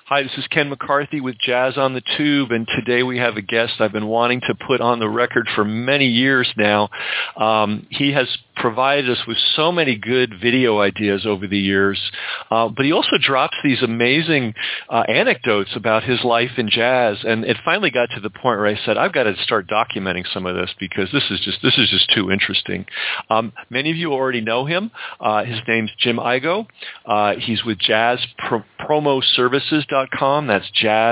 Hi, this is Ken McCarthy with Jazz on the Tube, and today we have a guest I've been wanting to put on the record for many years now. He has provided us with so many good video ideas over the years, but he also drops these amazing anecdotes about his life in jazz, and it finally got to the point where I said, I've got to start documenting some of this because this is just too interesting. Many of you already know him. His name's Jim Igoe. He's with JazzPromoServices.com. That's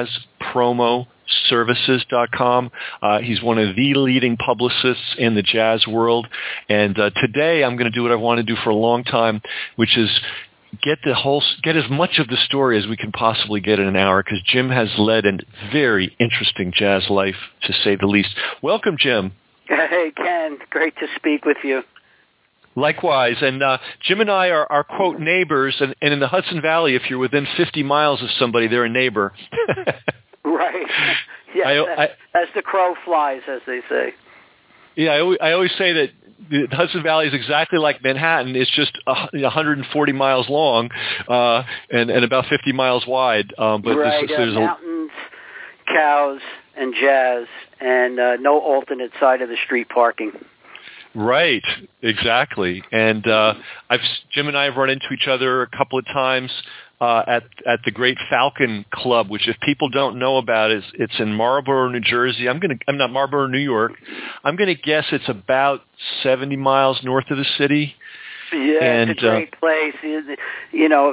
JazzPromoServices.com. He's one of the leading publicists in the jazz world. And today I'm going to do what I want to do for a long time, which is get as much of the story as we can possibly get in an hour, because Jim has led a very interesting jazz life, to say the least. Welcome, Jim. Hey, Ken. Great to speak with you. Likewise, and Jim and I are quote, neighbors, and in the Hudson Valley, if you're within 50 miles of somebody, they're a neighbor. Right. Yeah, as the crow flies, as they say. Yeah, I always say that the Hudson Valley is exactly like Manhattan. It's just 140 miles long and about 50 miles wide. But right, there's mountains, cows, and jazz, and no alternate side of the street parking. Right, exactly. And Jim and I have run into each other a couple of times at the Great Falcon Club, which, if people don't know about, it's in Marlborough, New Jersey. I'm not Marlborough, New York. I'm going to guess it's about 70 miles north of the city. Yeah, and it's a great place. You know,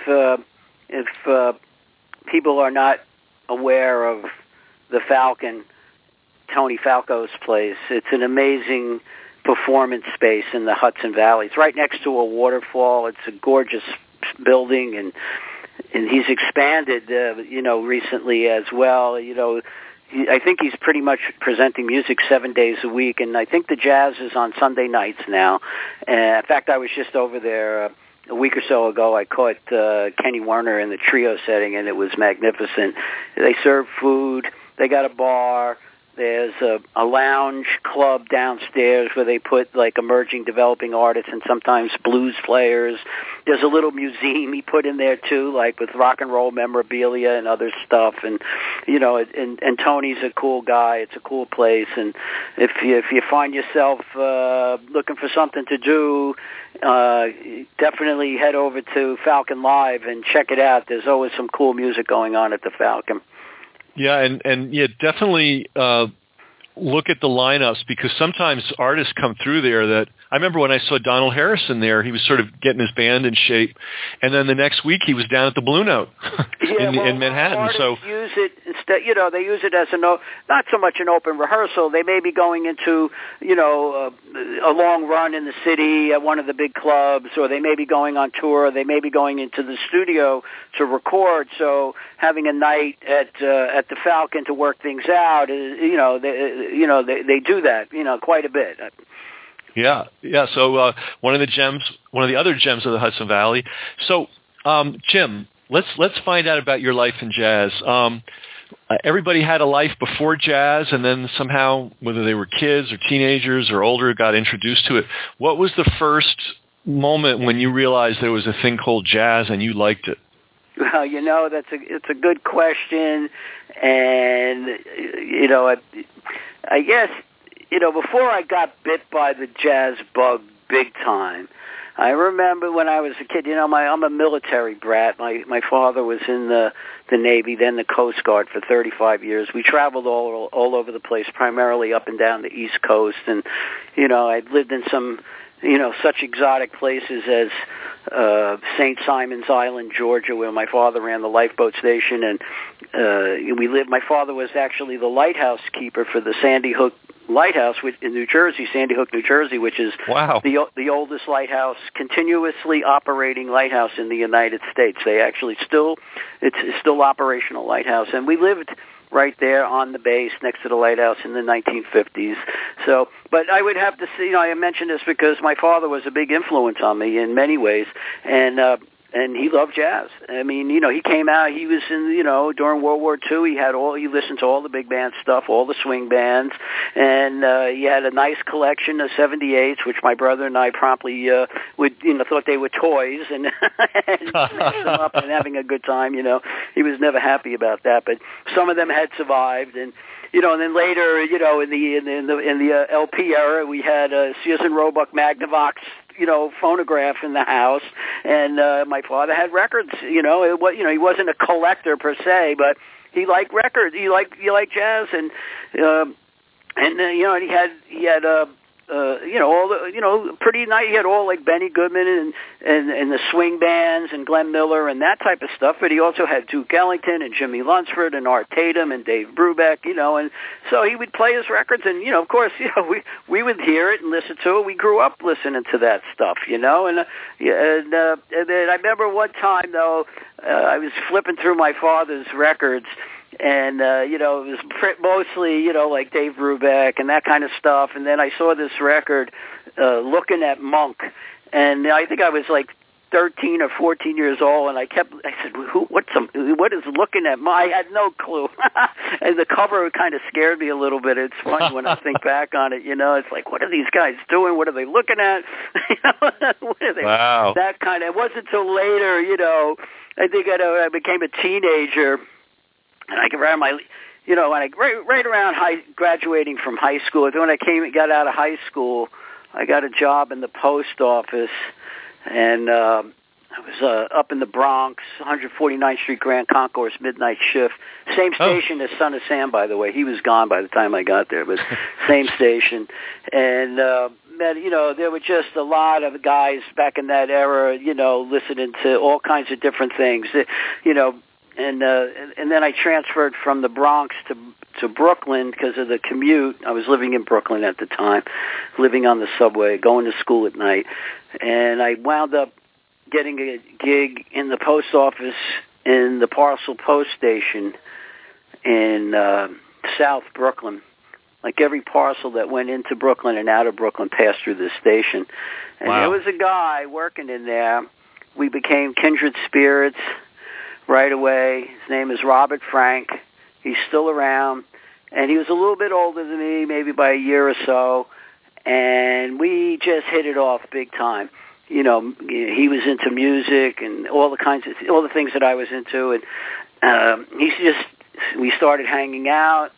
if people are not aware of the Falcon, Tony Falco's place, it's an amazing performance space in the Hudson Valley. It's right next to a waterfall. It's a gorgeous building, and he's expanded, recently as well. I think he's pretty much presenting music 7 days a week, and I think the jazz is on Sunday nights now. In fact, I was just over there a week or so ago. I caught Kenny Werner in the trio setting, and it was magnificent. They serve food. They got a bar. There's a lounge club downstairs where they put like emerging, developing artists and sometimes blues players. There's a little museum he put in there too, like with rock and roll memorabilia and other stuff. And and Tony's a cool guy. It's a cool place. And if you find yourself looking for something to do, definitely head over to Falcon Live and check it out. There's always some cool music going on at the Falcon. Yeah, and definitely look at the lineups, because sometimes artists come through there that I remember when I saw Donald Harrison there, he was sort of getting his band in shape, and then the next week he was down at the Blue Note in Manhattan. Artists use it instead. They use it as not so much an open rehearsal. They may be going into a long run in the city at one of the big clubs, or they may be going on tour. Or they may be going into the studio to record. So having a night at the Falcon to work things out, they do that quite a bit. Yeah. So one of the other gems of the Hudson Valley. So, Jim, let's find out about your life in jazz. Everybody had a life before jazz, and then somehow, whether they were kids or teenagers or older, got introduced to it. What was the first moment when you realized there was a thing called jazz and you liked it? Well, it's a good question, and I guess. Before I got bit by the jazz bug big time, I remember when I was a kid, I'm a military brat. My father was in the Navy, then the Coast Guard for 35 years. We traveled all over the place, primarily up and down the East Coast. And, I'd lived in some, such exotic places as St. Simon's Island, Georgia, where my father ran the lifeboat station. And my father was actually the lighthouse keeper for the Sandy Hook Lighthouse in New Jersey, Sandy Hook, New Jersey, which is the oldest lighthouse, continuously operating lighthouse in the United States. It's still operational lighthouse, and we lived right there on the base next to the lighthouse in the 1950s. So, but I would have to say, I mention this because my father was a big influence on me in many ways, and and he loved jazz. I mean, he came out, he was in, during World War II, he listened to all the big band stuff, all the swing bands, and he had a nice collection of 78s, which my brother and I promptly thought they were toys, and messing them up and having a good time. He was never happy about that, but some of them had survived, and then later, in the LP era, we had Sears and Roebuck Magnavox, phonograph in the house, and my father had records. He wasn't a collector per se, but he liked records. He liked jazz, and he had all the, pretty nice. He had all like Benny Goodman and the swing bands and Glenn Miller and that type of stuff. But he also had Duke Ellington and Jimmy Lunsford and Art Tatum and Dave Brubeck, and so he would play his records. And of course, we would hear it and listen to it. We grew up listening to that stuff, and I remember one time though, I was flipping through my father's records. And, it was mostly, like Dave Brubeck and that kind of stuff. And then I saw this record, Looking at Monk. And I think I was like 13 or 14 years old. And I said, what is Looking at Monk? I had no clue. And the cover kind of scared me a little bit. It's funny when I think back on it, it's like, what are these guys doing? What are they looking at? What are they? Wow. That kind of, it wasn't until later, I think I became a teenager. And I ran my, right around graduating from high school. When I got out of high school, I got a job in the post office, and I was up in the Bronx, 149th Street Grand Concourse, midnight shift. Same station as Son of Sam, by the way. He was gone by the time I got there, but same station. And there were just a lot of guys back in that era, listening to all kinds of different things, And then I transferred from the Bronx to Brooklyn because of the commute. I was living in Brooklyn at the time, living on the subway, going to school at night. And I wound up getting a gig in the post office in the Parcel Post Station in South Brooklyn. Like every parcel that went into Brooklyn and out of Brooklyn passed through this station. And There was a guy working in there. We became kindred spirits right away. His name is Robert Frank. He's still around, and he was a little bit older than me, maybe by a year or so, and we just hit it off big time. He was into music and all the things that I was into, and we started hanging out,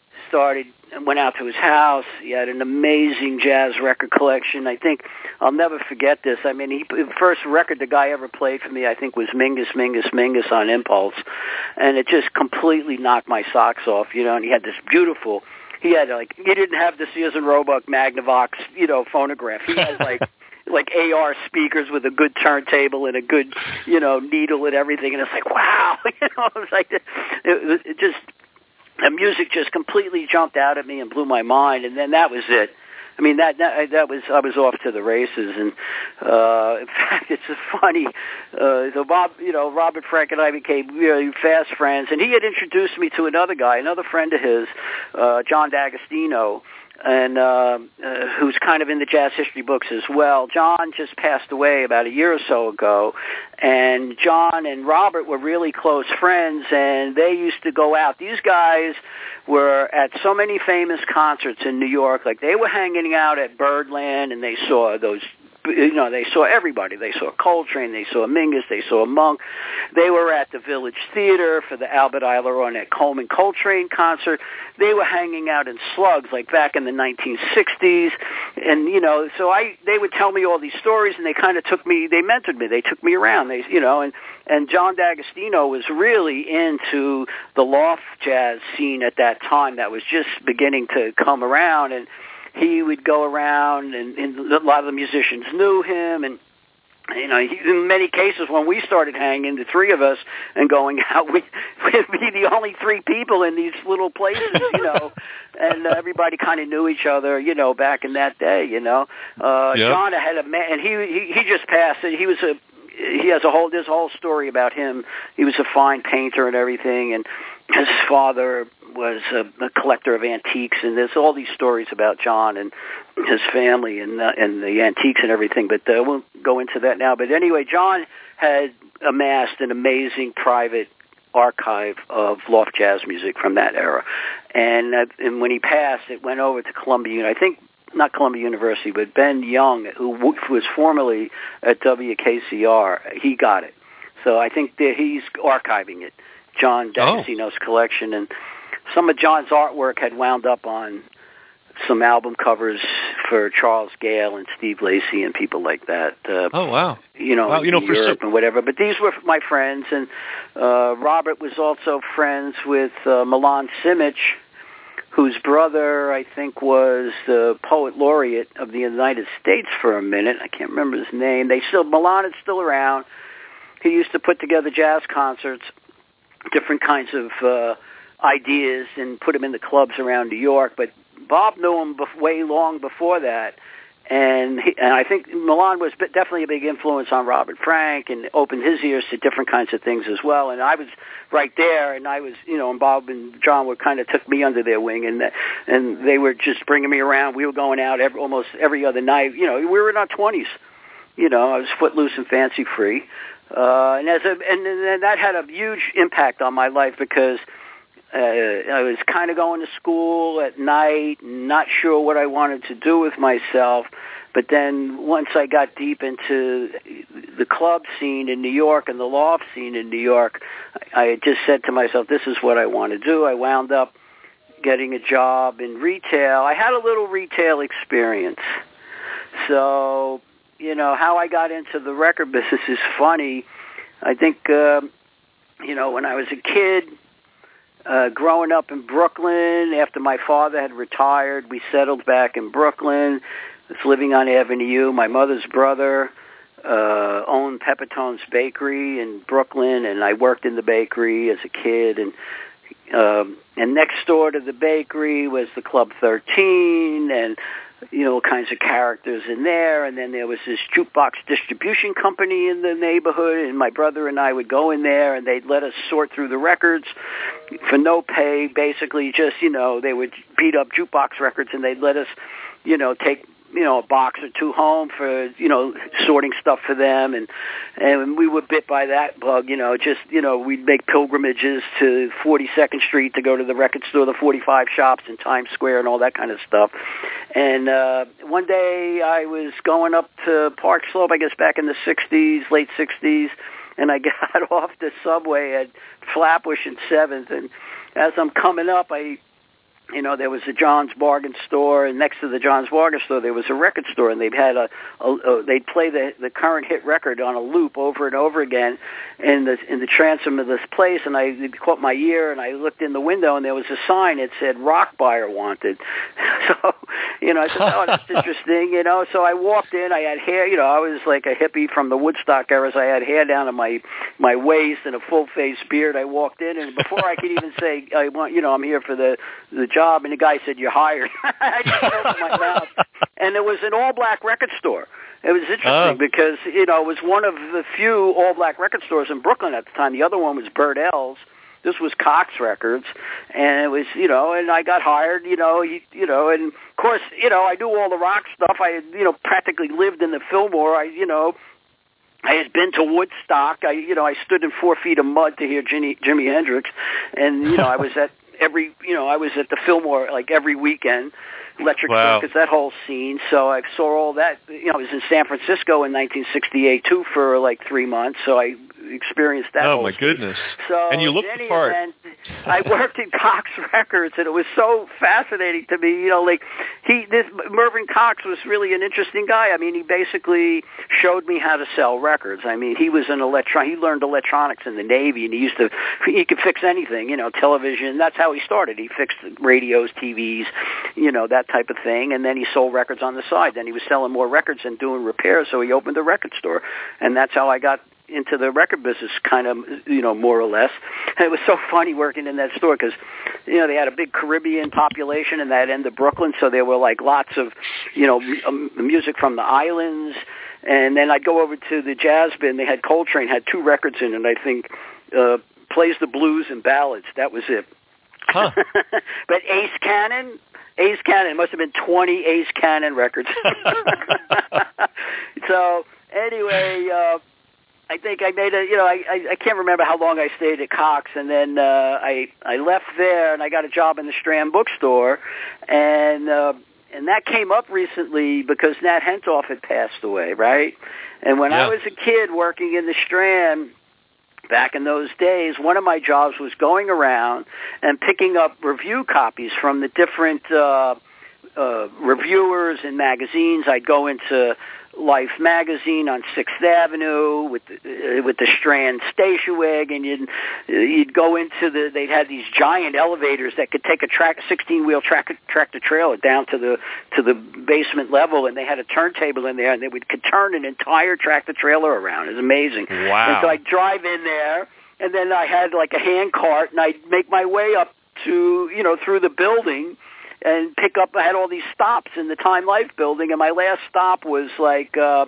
went out to his house. He had an amazing jazz record collection. I think I'll never forget this. I mean, the first record the guy ever played for me, I think, was Mingus, Mingus, Mingus on Impulse. And it just completely knocked my socks off, and he had this beautiful, he didn't have the Sears and Roebuck Magnavox, phonograph. He had like AR speakers with a good turntable and a good, needle and everything. And it's like, wow, it was like, it just, the music just completely jumped out at me and blew my mind, and then that was it. I mean, that was, I was off to the races, and in fact, it's funny. So Robert Frank and I became really fast friends, and he had introduced me to another guy, another friend of his, John D'Agostino, and who's kind of in the jazz history books as well. John just passed away about a year or so ago, and John and Robert were really close friends, and they used to go out. These guys were at so many famous concerts in New York. Like, they were hanging out at Birdland, and they saw those, they saw everybody. They saw Coltrane, they saw Mingus, they saw Monk. They were at the Village Theater for the Albert Ayler on that Coleman Coltrane concert. They were hanging out in Slugs, like back in the 1960s. And, so they would tell me all these stories, and they kind of they mentored me. They took me around, and John D'Agostino was really into the loft jazz scene at that time that was just beginning to come around, and he would go around, and a lot of the musicians knew him, and in many cases when we started hanging, the three of us, and going out, we'd be the only three people in these little places, and everybody kind of knew each other, back in that day, John had a man, and he just passed. There's a whole story about him. He was a fine painter and everything, and his father was a collector of antiques, and there's all these stories about John and his family and the antiques and everything, but I won't go into that now. But anyway, John had amassed an amazing private archive of loft jazz music from that era, and when he passed, it went over to Columbia. I think not Columbia University, but Ben Young, who was formerly at WKCR, he got it. So I think that he's archiving it, John D'Agostino's collection, and some of John's artwork had wound up on some album covers for Charles Gale and Steve Lacy and people like that. Oh, wow. In Europe and whatever. But these were my friends, and Robert was also friends with Milan Simic, whose brother, I think, was the poet laureate of the United States for a minute. I can't remember his name. Milan is still around. He used to put together jazz concerts, different kinds of ideas, and put them in the clubs around New York. But Bob knew him way long before that, and I think Milan was definitely a big influence on Robert Frank and opened his ears to different kinds of things as well. And I was right there, and I was, and Bob and John were kind of took me under their wing, and they were just bringing me around. We were going out almost every other night. We were in our 20s. I was footloose and fancy free. And that had a huge impact on my life because I was kind of going to school at night, not sure what I wanted to do with myself. But then once I got deep into the club scene in New York and the loft scene in New York, I just said to myself, this is what I want to do. I wound up getting a job in retail. I had a little retail experience. So how I got into the record business is funny. I think, when I was a kid, growing up in Brooklyn, after my father had retired, we settled back in Brooklyn. I was living on Avenue U. My mother's brother owned Pepitone's Bakery in Brooklyn, and I worked in the bakery as a kid. And next door to the bakery was the Club 13, and kinds of characters in there. And then there was this jukebox distribution company in the neighborhood, and my brother and I would go in there, and they'd let us sort through the records for no pay, basically just, they would beat up jukebox records, and they'd let us, take, a box or two home for, sorting stuff for them. And we were bit by that bug, we'd make pilgrimages to 42nd Street to go to the record store, the 45 shops in Times Square and all that kind of stuff. And one day I was going up to Park Slope, I guess back in the 60s, late 60s, and I got off the subway at Flatbush and 7th. And as I'm coming up, there was a John's Bargain store, and next to the John's Bargain store there was a record store, and they'd had they'd play the current hit record on a loop over and over again in the transom of this place. And it caught my ear, and I looked in the window, and there was a sign that said "Rock Buyer Wanted." So I said, "Oh, that's interesting." So I walked in. I had hair. I was like a hippie from the Woodstock era. So I had hair down to my waist and a full face beard. I walked in, and before I could even say, I'm here for the job, and the guy said, "You're hired." I didn't open my mouth. And it was an all-black record store. It was interesting because, it was one of the few all-black record stores in Brooklyn at the time. The other one was Burt L's. This was Cox Records. And it was, and I got hired, and of course, I knew all the rock stuff. I had, practically lived in the Fillmore. I had been to Woodstock. I stood in 4 feet of mud to hear Jimi Hendrix. And, I was at the Fillmore like every weekend, Electric Circus, that whole scene. So I saw all that. I was in San Francisco in 1968 too for like 3 months. So I experienced that. Oh my goodness! So and you looked the part. I worked in Cox Records, and it was so fascinating to me. Mervyn Cox was really an interesting guy. I mean, he basically showed me how to sell records. I mean, he was he learned electronics in the Navy, and he could fix anything. Television. That's how he started. He fixed radios, TVs, that type of thing. And then he sold records on the side. Then he was selling more records and doing repairs. So he opened a record store, and that's how I got into the record business, kind of, more or less. And it was so funny working in that store because, they had a big Caribbean population in that end of Brooklyn, so there were like lots of, music from the islands. And then I'd go over to the jazz bin. They had Coltrane, had 2 records in it, I think, Plays the Blues and Ballads. That was it. Huh. But Ace Cannon must have been 20 Ace Cannon records. So anyway, I think I made I can't remember how long I stayed at Cox, and then I left there and I got a job in the Strand bookstore, and that came up recently because Nat Hentoff had passed away, right? And when I was a kid working in the Strand, back in those days, one of my jobs was going around and picking up review copies from the different reviewers and magazines. I'd go into Life magazine on 6th Avenue with the Strand station wagon, and you'd go into they'd have these giant elevators that could take a 16-wheel tractor trailer down to the basement level, and they had a turntable in there, and could turn an entire tractor trailer around. It was amazing. Wow. And so I'd drive in there, and then I had like a hand cart, and I'd make my way up to, through the building, and pick up. I had all these stops in the Time Life building, and my last stop was like the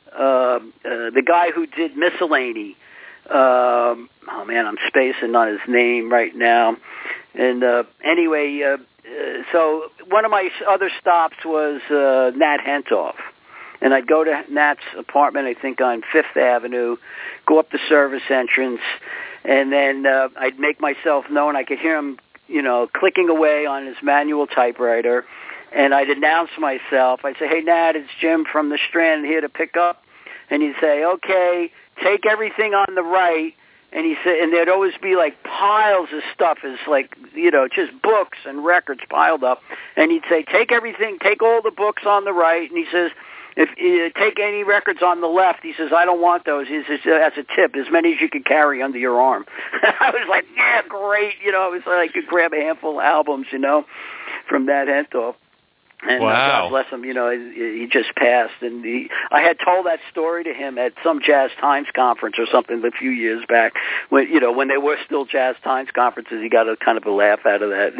guy who did Miscellany. Oh man, I'm spacing on his name right now. And anyway, so one of my other stops was Nat Hentoff, and I'd go to Nat's apartment, I think on 5th Avenue, go up the service entrance, and then I'd make myself known. I could hear him, clicking away on his manual typewriter, and I'd announce myself. I'd say, "Hey, Nat, it's Jim from the Strand here to pick up." And he'd say, "Okay, take everything on the right." And he said, and there'd always be like piles of stuff, is like, just books and records piled up. And he'd say, "Take all the books on the right." And he says, "If you take any records on the left," he says, "I don't want those." He says, "As a tip, as many as you can carry under your arm." I was like, "Yeah, great." It was like I could grab a handful of albums, from Nat Hentoff. And wow. God bless him, he just passed. And I had told that story to him at some Jazz Times conference or something a few years back, when they were still Jazz Times conferences. He got a kind of a laugh out of that,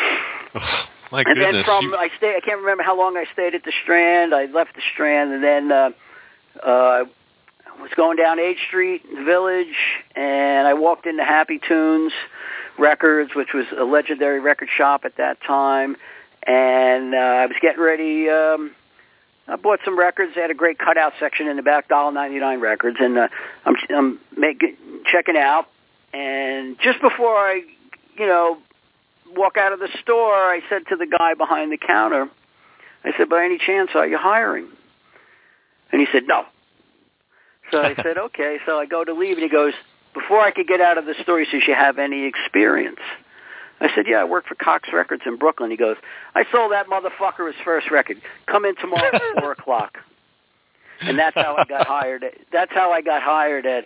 My goodness. And then I can't remember how long I stayed at the Strand. I left the Strand, and then I was going down 8th Street in the Village, and I walked into Happy Tunes Records, which was a legendary record shop at that time, and I was getting ready. I bought some records. They had a great cutout section in the back, $1.99 records, and I'm checking out, and just before I, walk out of the store, I said to the guy behind the counter, I said, "By any chance, are you hiring?" And he said, "No." So I said, "Okay." So I go to leave, and he goes, before I could get out of the store, he says, "You have any experience?" I said, "Yeah, I work for Cox Records in Brooklyn." He goes, "I sold that motherfucker his first record. Come in tomorrow at 4 o'clock. And that's how I got hired. That's how I got hired at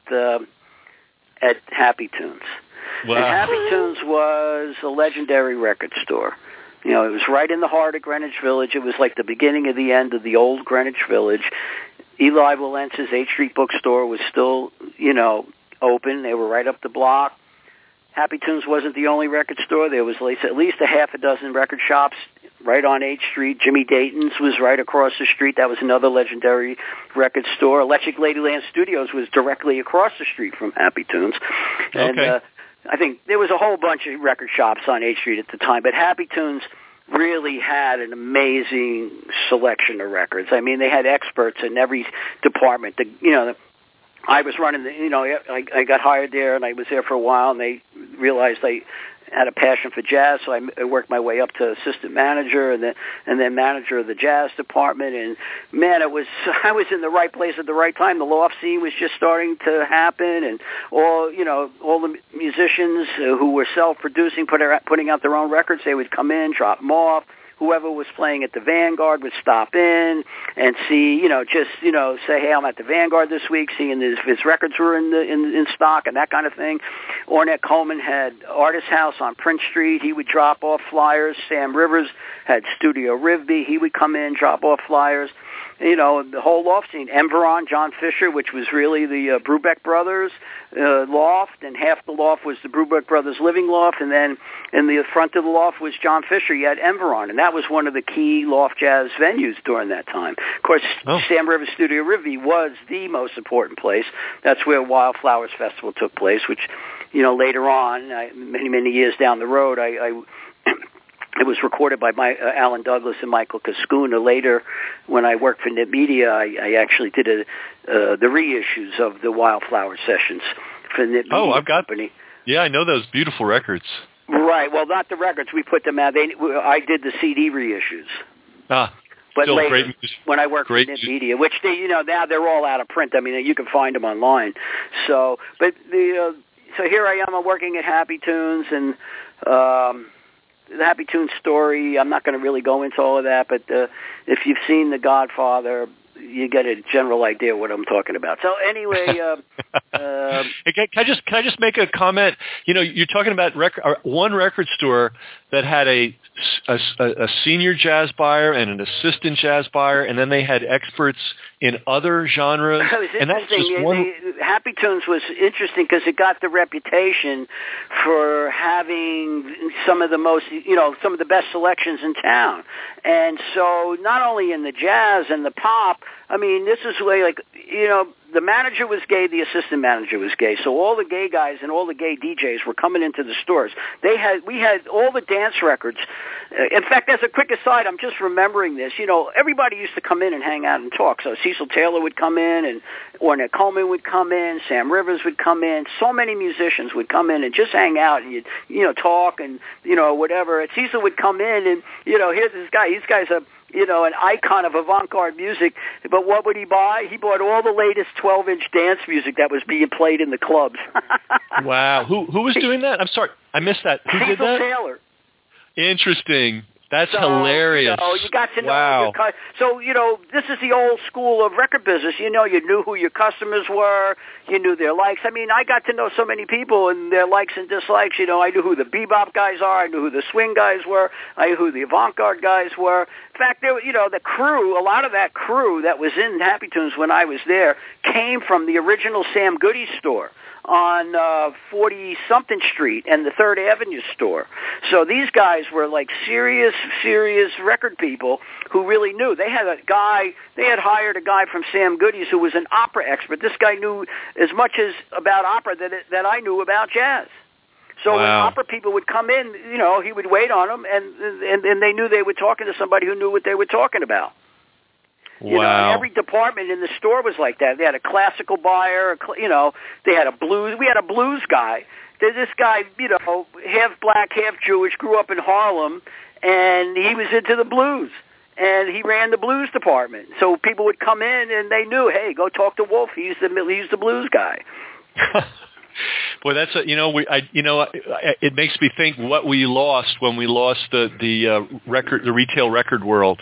Happy Tunes. Wow. And Happy Tunes was a legendary record store. It was right in the heart of Greenwich Village. It was like the beginning of the end of the old Greenwich Village. Eli Walentz's 8th Street bookstore was still, open. They were right up the block. Happy Tunes wasn't the only record store. There was at least a half a dozen record shops right on 8th Street. Jimmy Dayton's was right across the street. That was another legendary record store. Electric Ladyland Studios was directly across the street from Happy Tunes. And I think there was a whole bunch of record shops on 8th Street at the time, but Happy Tunes really had an amazing selection of records. I mean, they had experts in every department. I was running I got hired there, and I was there for a while, and they realized I had a passion for jazz, so I worked my way up to assistant manager and then manager of the jazz department. And man, I was in the right place at the right time. The loft scene was just starting to happen, and all the musicians who were self-producing, putting out their own records, they would come in, drop them off. Whoever was playing at the Vanguard would stop in and see, say, "Hey, I'm at the Vanguard this week," seeing if his records were in stock and that kind of thing. Ornette Coleman had Artist House on Prince Street. He would drop off flyers. Sam Rivers had Studio Rivby. He would come in, drop off flyers. The whole loft scene. Enveron, John Fisher, which was really the Brubeck Brothers loft, and half the loft was the Brubeck Brothers living loft, and then in the front of the loft was John Fisher. You had Enveron, and that was one of the key loft jazz venues during that time. Of course, Sam Rivers Studio Rivby was the most important place. That's where Wildflowers Festival took place, which later on, many years down the road, it was recorded by Alan Douglas and Michael Cascuna. Later, when I worked for Nip Media, I actually did the reissues of the Wildflower Sessions for Nip Media Company. Yeah, I know those beautiful records. Right. Well, not the records. We put them out. I did the CD reissues. But still later, great music. When I worked for Nip Media, which now they're all out of print. I mean, you can find them online. So, but so here I am. I'm working at Happy Tunes, and the Happy Tunes story. I'm not going to really go into all of that, but if you've seen The Godfather, you get a general idea what I'm talking about. So anyway, can I just make a comment? You're talking about one record store that had a senior jazz buyer and an assistant jazz buyer, and then they had experts in other genres. And that's just one. Happy Tunes was interesting because it got the reputation for having some of the best selections in town. And so not only in the jazz and the pop, I mean, this is the manager was gay, the assistant manager was gay. So all the gay guys and all the gay DJs were coming into the stores. We had all the dance records. In fact, as a quick aside, I'm just remembering this. Everybody used to come in and hang out and talk. So Cecil Taylor would come in, and Ornette Coleman would come in, Sam Rivers would come in. So many musicians would come in and just hang out and talk and whatever. And Cecil would come in and here's this guy. This guy's an icon of avant-garde music. But what would he buy? He bought all the latest 12-inch dance music that was being played in the clubs. Wow. Who was doing that? I'm sorry. I missed that. Who did that? Cecil Taylor. Interesting. That's hilarious. You got to know. Wow. So, this is the old school of record business. You knew who your customers were. You knew their likes. I mean, I got to know so many people and their likes and dislikes. I knew who the bebop guys are. I knew who the swing guys were. I knew who the avant-garde guys were. In fact, the crew, a lot of that crew that was in Happy Tunes when I was there came from the original Sam Goody store on 40-something Street and the 3rd Avenue store. So these guys were like serious record people who really knew. They had hired a guy from Sam Goody's who was an opera expert. This guy knew as much about opera that I knew about jazz. So when opera people would come in, he would wait on them, and they knew they were talking to somebody who knew what they were talking about. Wow. Every department in the store was like that. They had a classical buyer, they had a blues. We had a blues guy. This guy, half black, half Jewish, grew up in Harlem, and he was into the blues. And he ran the blues department. So people would come in, and they knew, hey, go talk to Wolf. He's the blues guy. Boy, that's it makes me think what we lost when we lost the retail record world.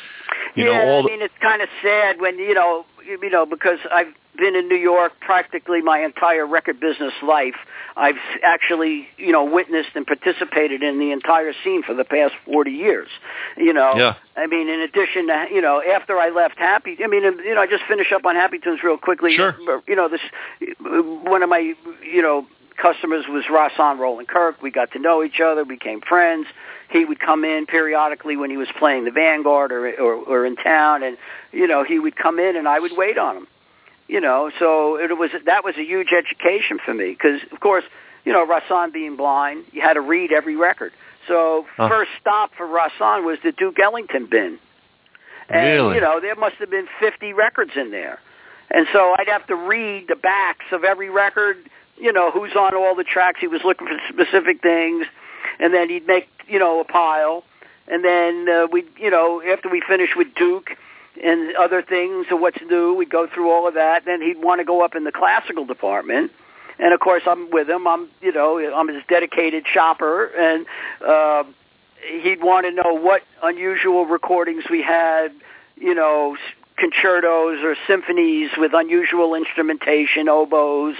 It's kind of sad when because I've been in New York practically my entire record business life. I've actually witnessed and participated in the entire scene for the past 40 years. Yeah. I mean, in addition to after I left Happy, I just finish up on Happy Tunes real quickly. Sure. This one of my customers was Rahsaan Roland Kirk. We got to know each other, became friends. He would come in periodically when he was playing the Vanguard or in town, and he would come in and I would wait on him. So that was a huge education for me because, of course, Rahsaan being blind, you had to read every record. So first stop for Rahsaan was the Duke Ellington bin, and really? There must have been 50 records in there, and so I'd have to read the backs of every record. Who's on all the tracks. He was looking for specific things. And then he'd make, a pile. And then after we finished with Duke and other things or what's new, we'd go through all of that. Then he'd want to go up in the classical department. And, of course, I'm with him. I'm his dedicated shopper. And he'd want to know what unusual recordings we had, concertos or symphonies with unusual instrumentation, oboes,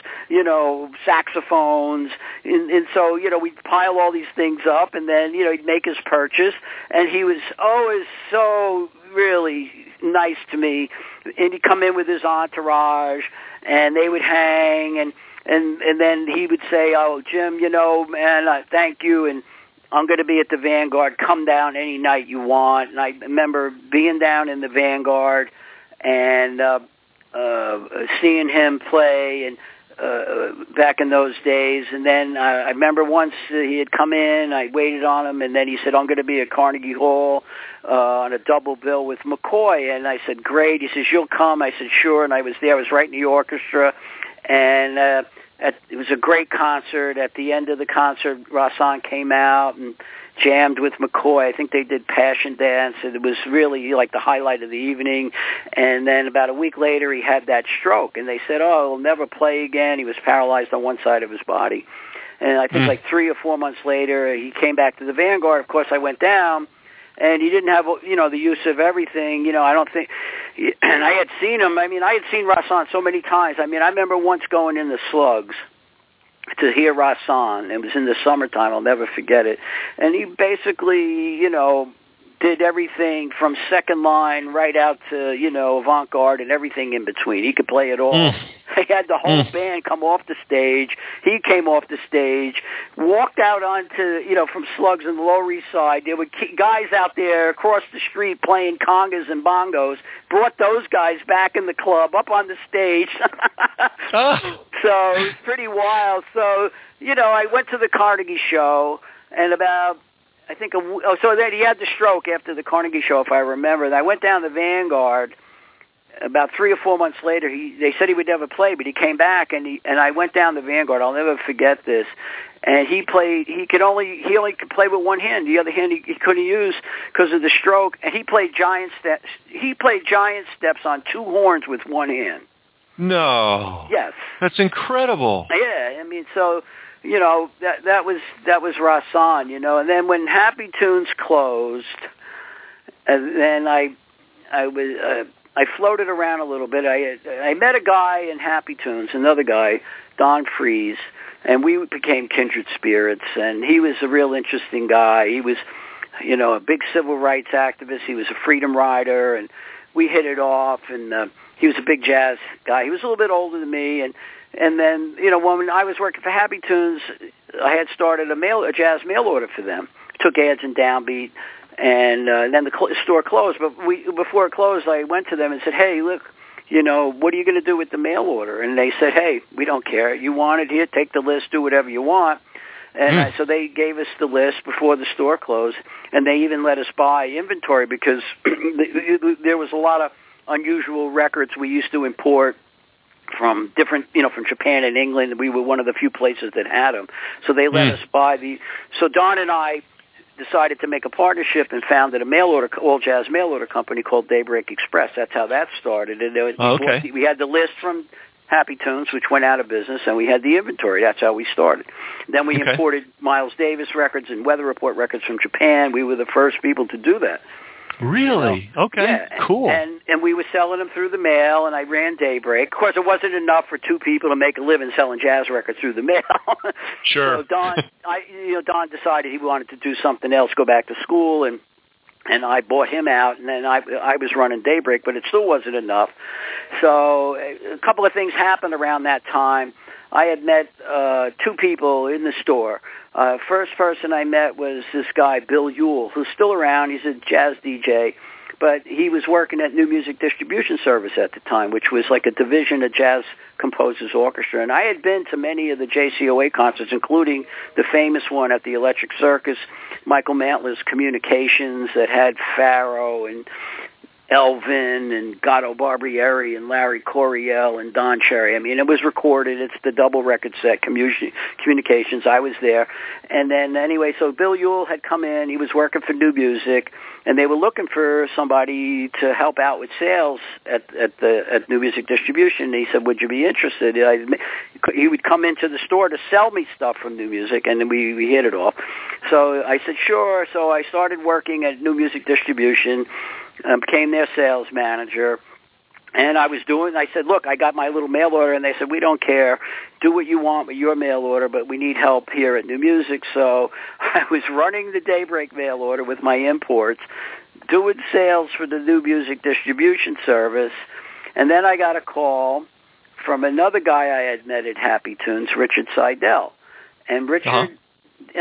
saxophones. And so, we'd pile all these things up, and then, he'd make his purchase. And he was always so really nice to me. And he'd come in with his entourage, and they would hang, and then he would say, oh, Jim, man, thank you, and I'm going to be at the Vanguard. Come down any night you want. And I remember being down in the Vanguard and seeing him play, and back in those days. And then I remember once he had come in, I waited on him, and then he said, I'm going to be at Carnegie Hall on a double bill with McCoy. And I said, great. He says, you'll come? I said, sure. And I was there. I was right in the orchestra. And it was a great concert. At the end of the concert, Rahsaan came out and jammed with McCoy. I think they did Passion Dance, and it was really like the highlight of the evening. And then about a week later, he had that stroke, and they said, oh, he'll never play again. He was paralyzed on one side of his body. And I think like 3 or 4 months later, he came back to the Vanguard. Of course, I went down, and he didn't have, the use of everything. I don't think, and I had seen him. I mean, I had seen Rahsaan so many times. I mean, I remember once going in the Slugs to hear Rahsaan. It was in the summertime. I'll never forget it. And he basically, did everything from second line right out to, avant-garde and everything in between. He could play it all. He had the whole band come off the stage. He came off the stage, walked out onto, from Slugs in the Lower East Side. There were guys out there across the street playing congas and bongos, brought those guys back in the club, up on the stage. So it was pretty wild. So, I went to the Carnegie show, and about, so then he had the stroke after the Carnegie show, if I remember. And I went down to Vanguard. About 3 or 4 months later, they said he would never play, but he came back, and I went down to Vanguard. I'll never forget this. And he played. He only could play with one hand. The other hand he couldn't use because of the stroke. And he played giant steps. He played giant steps on 2 horns with one hand. No. Yes. That's incredible. Yeah, I mean, so that was Rahsaan, And then when Happy Tunes closed, and then I floated around a little bit. I met a guy in Happy Tunes, another guy, Don Fries, and we became kindred spirits. And he was a real interesting guy. He was, a big civil rights activist. He was a freedom rider, and we hit it off. And he was a big jazz guy. He was a little bit older than me, and then when I was working for Happy Tunes, I had started a jazz mail order for them. Took ads in Downbeat. And then the store closed. But before it closed, I went to them and said, hey, look, what are you going to do with the mail order? And they said, hey, we don't care. You want it here, take the list, do whatever you want. And so they gave us the list before the store closed, and they even let us buy inventory because there was a lot of unusual records we used to import from different, from Japan and England. We were one of the few places that had them. So they let us buy so Don and I decided to make a partnership and founded a all jazz mail order company called Daybreak Express. That's how that started. And we had the list from Happy Tunes, which went out of business, and we had the inventory. That's how we started. Then we imported Miles Davis records and Weather Report records from Japan. We were the first people to do that. Really? Okay, yeah. Cool. And we were selling them through the mail, and I ran Daybreak. Of course, it wasn't enough for 2 people to make a living selling jazz records through the mail. Sure. So Don decided he wanted to do something else, go back to school, and I bought him out, and then I was running Daybreak, but it still wasn't enough. So a couple of things happened around that time. I had met 2 people in the store. First person I met was this guy, Bill Ewell, who's still around. He's a jazz DJ, but he was working at New Music Distribution Service at the time, which was like a division of Jazz Composers Orchestra. And I had been to many of the JCOA concerts, including the famous one at the Electric Circus, Michael Mantler's Communications, that had Pharaoh and Elvin and Gatto Barbieri and Larry Coryell and Don Cherry. I mean, it was recorded. It's the double record set, Communications. I was there. And then anyway, so Bill Ewell had come in. He was working for New Music, and they were looking for somebody to help out with sales at New Music Distribution. And he said, would you be interested? He would come into the store to sell me stuff from New Music, and then we hit it off. So I said, sure. So I started working at New Music Distribution, became their sales manager, and I said, look, I got my little mail order, and they said, we don't care, do what you want with your mail order, but we need help here at New Music. So I was running the Daybreak mail order with my imports, doing sales for the New Music Distribution Service, and then I got a call from another guy I had met at Happy Tunes, Richard Seidel. And Richard's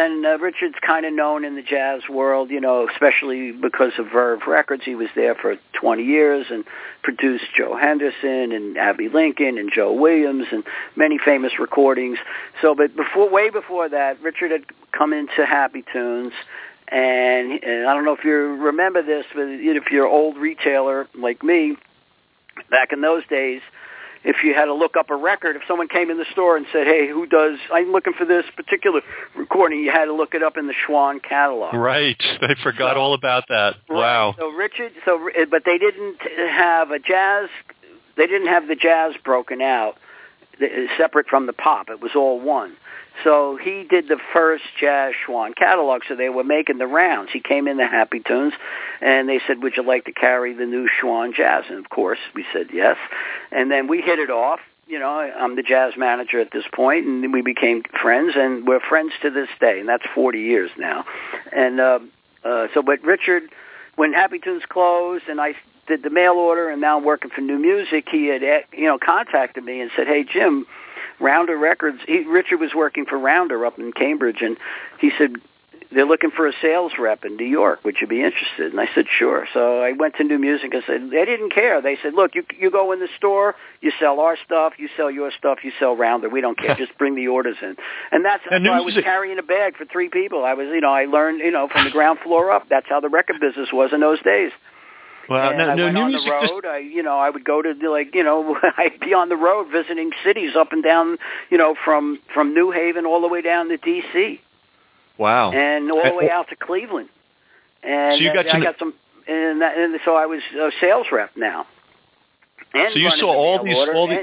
kind of known in the jazz world, especially because of Verve Records. He was there for 20 years and produced Joe Henderson and Abbey Lincoln and Joe Williams and many famous recordings. So, but way before that, Richard had come into Happy Tunes. And I don't know if you remember this, but if you're an old retailer like me, back in those days, if you had to look up a record, if someone came in the store and said, hey, I'm looking for this particular recording, you had to look it up in the Schwann catalog. Right. I forgot all about that. Right. Wow. But they didn't have the jazz broken out separate from the pop. It was all one. So he did the first jazz Schwann catalog, so they were making the rounds. He came in the Happy Tunes, and they said, would you like to carry the new Schwann jazz? And, of course, we said yes. And then we hit it off. I'm the jazz manager at this point, and we became friends, and we're friends to this day, and that's 40 years now. And but Richard, when Happy Tunes closed and I did the mail order, and now I'm working for New Music, he had contacted me and said, hey, Jim, Rounder Records, Richard was working for Rounder up in Cambridge, and he said, they're looking for a sales rep in New York. Would you be interested? And I said, sure. So I went to New Music and said, they didn't care. They said, look, you go in the store, you sell our stuff, you sell your stuff, you sell Rounder. We don't care. Just bring the orders in. And that's how I was carrying a bag for 3 people. I was, I learned, from the ground floor up. That's how the record business was in those days. Well, and I went on the road. I would go to I'd be on the road visiting cities up and down, from New Haven all the way down to D.C. Wow. And all the way out to Cleveland. And so you got so I was a sales rep now. And so you saw all these.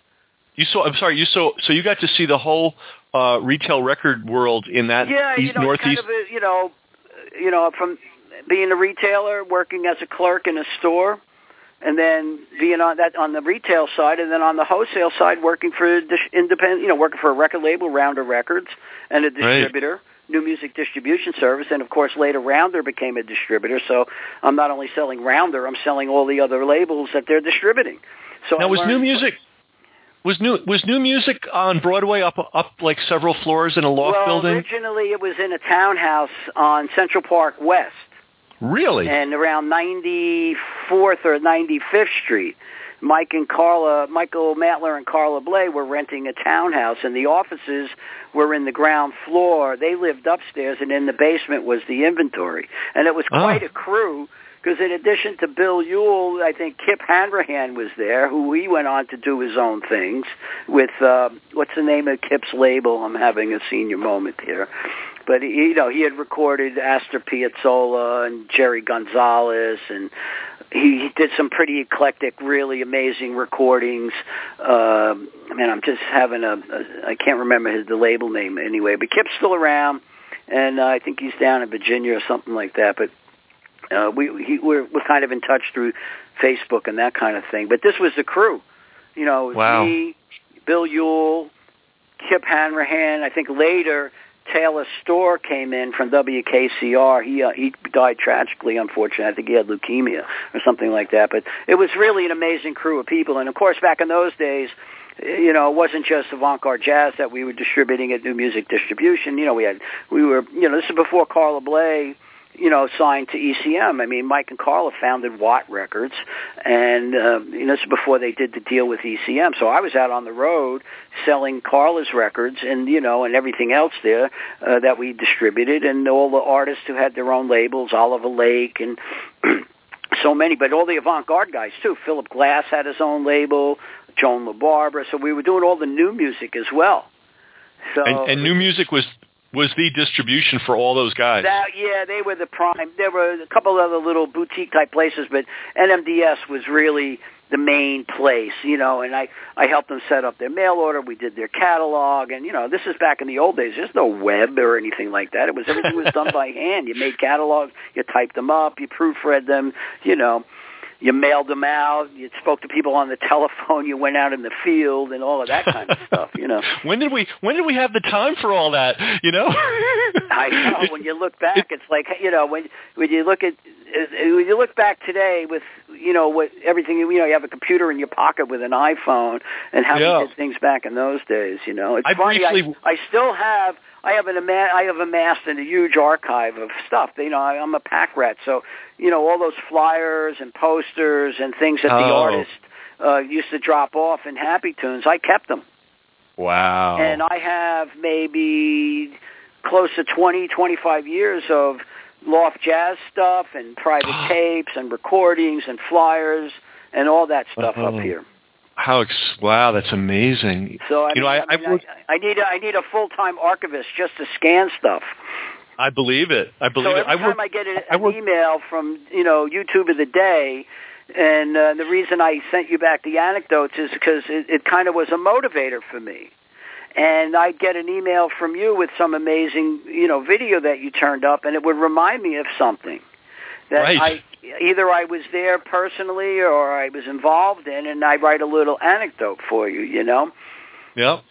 So you got to see the whole retail record world in that Northeast. Kind of from being a retailer, working as a clerk in a store, and then being on the retail side, and then on the wholesale side, working for independent, working for a record label, Rounder Records, and a distributor, right. New Music Distribution Service, and of course later Rounder became a distributor. So I'm not only selling Rounder, I'm selling all the other labels that they're distributing. So now was New Music. Was New Music on Broadway up like several floors in a loft building? Originally it was in a townhouse on Central Park West. Really? And around 94th or 95th Street, Michael Matler and Carla Bley were renting a townhouse, and the offices were in the ground floor. They lived upstairs, and in the basement was the inventory. And it was quite a crew, because in addition to Bill Ewell, I think Kip Hanrahan was there, who he went on to do his own things with, what's the name of Kip's label? I'm having a senior moment here. But, he had recorded Astor Piazzolla and Jerry Gonzalez, and he did some pretty eclectic, really amazing recordings. I'm just having I can't remember the label name anyway, but Kip's still around, and I think he's down in Virginia or something like that. But we're kind of in touch through Facebook and that kind of thing. But this was the crew. It was me, Bill Ewell, Kip Hanrahan. I think later Taylor Storr came in from WKCR. He died tragically, unfortunately. I think he had leukemia or something like that. But it was really an amazing crew of people. And, of course, back in those days, it wasn't just avant-garde jazz that we were distributing at New Music Distribution. This is before Carla Bley, signed to ECM. I mean, Mike and Carla founded Watt Records, and this is before they did the deal with ECM. So I was out on the road selling Carla's records and, and everything else there that we distributed, and all the artists who had their own labels, Oliver Lake and so many, but all the avant-garde guys, too. Philip Glass had his own label, Joan LaBarbera. So we were doing all the new music as well. So and new music was the distribution for all those guys. They were the prime. There were a couple other little boutique-type places, but NMDS was really the main place, and I helped them set up their mail order. We did their catalog, and, this is back in the old days. There's no web or anything like that. Everything was done by hand. You made catalogs, you typed them up, you proofread them, you mailed them out, you spoke to people on the telephone, you went out in the field and all of that kind of stuff, When did we have the time for all that, I know, when you look back, it's like, when you look back today with what everything, you have a computer in your pocket with an iPhone, and how we did things back in those days. It's funny. I have amassed a huge archive of stuff. I'm a pack rat, so all those flyers and posters and things that the artist used to drop off in Happy Tunes, I kept them. Wow. And I have maybe close to 20, 25 years of loft jazz stuff and private tapes and recordings and flyers and all that stuff up here. Wow, that's amazing. So I need a full-time archivist just to scan stuff. I believe it. Every time I get an email from YouTube of the day, and the reason I sent you back the anecdotes is because it kind of was a motivator for me. And I'd get an email from you with some amazing, video that you turned up, and it would remind me of something that either I was there personally or I was involved in, and I write a little anecdote for you, Yep.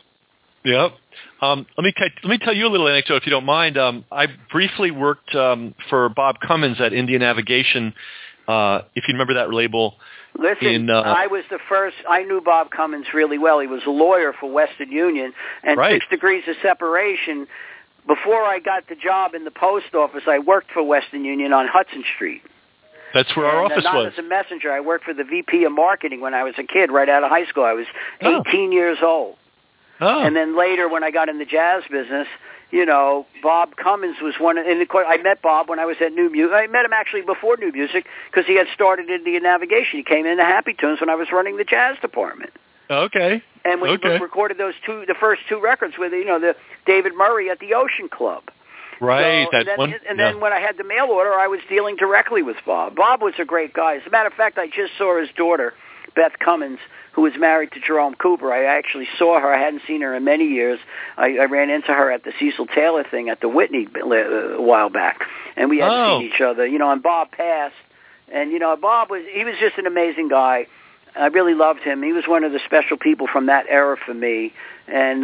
Let me tell you a little anecdote, if you don't mind. I briefly worked for Bob Cummins at India Navigation, if you remember that label. Listen, I was the first. I knew Bob Cummins really well. He was a lawyer for Western Union, and 6 Degrees of Separation. Before I got the job in the post office, I worked for Western Union on Hudson Street. That's where our office was. Not as a messenger. I worked for the VP of marketing when I was a kid, right out of high school. I was 18 years old. Oh. And then later, when I got in the jazz business, Bob Cummins was one. And of course, I met Bob when I was at New Music. I met him actually before New Music because he had started India Navigation. He came into Happy Tunes when I was running the jazz department. Okay. And we recorded the first 2 records with the David Murray at the Ocean Club. Right. So, then when I had the mail order, I was dealing directly with Bob. Bob was a great guy. As a matter of fact, I just saw his daughter, Beth Cummins, who was married to Jerome Cooper. I actually saw her. I hadn't seen her in many years. I ran into her at the Cecil Taylor thing at the Whitney a while back, and we hadn't seen each other. And Bob passed, and Bob was just an amazing guy. I really loved him. He was one of the special people from that era for me, and